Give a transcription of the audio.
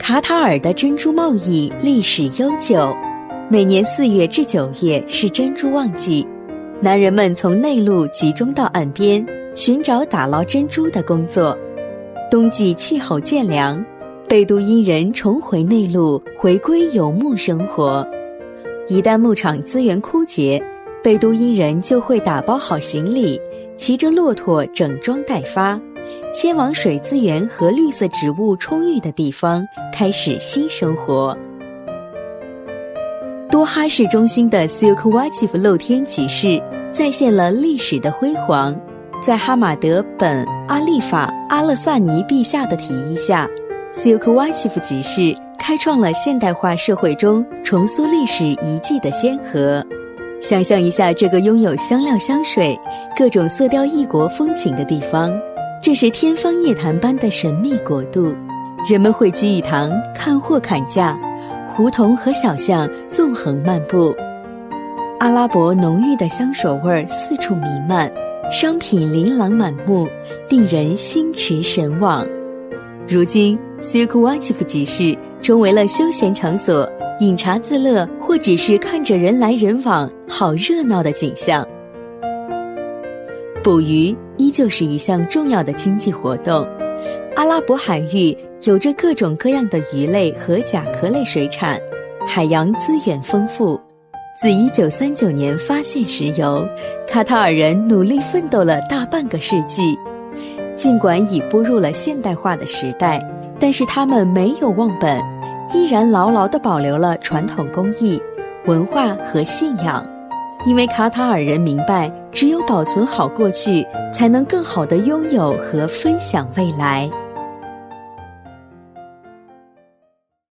卡塔尔的珍珠贸易历史悠久，每年4月至9月是珍珠旺季，男人们从内陆集中到岸边，寻找打捞珍珠的工作。冬季气候渐凉，贝都因人重回内陆，回归游牧生活。一旦牧场资源枯竭，贝都因人就会打包好行李，骑着骆驼整装待发，迁往水资源和绿色植物充裕的地方，开始新生活。多哈市中心的 Silk Waqif 露天集市再现了历史的辉煌。在哈马德本阿利法阿勒萨尼陛下的提议下， Silk Waqif 集市开创了现代化社会中重塑历史遗迹的先河。想象一下这个拥有香料香水、各种色调异国风情的地方，这是天方夜谭般的神秘国度。人们汇聚一堂，看货砍价，胡同和小巷纵横漫步，阿拉伯浓郁的香水味四处弥漫，商品琳琅满目，令人心驰神往。如今 Silk Waqif 集市成为了休闲场所，饮茶自乐，或只是看着人来人往，好热闹的景象。捕鱼依旧是一项重要的经济活动。阿拉伯海域有着各种各样的鱼类和甲壳类水产，海洋资源丰富。自1939年发现石油，卡塔尔人努力奋斗了大半个世纪。尽管已步入了现代化的时代，但是他们没有忘本，依然牢牢地保留了传统工艺、文化和信仰。因为卡塔尔人明白，只有保存好过去，才能更好地拥有和分享未来。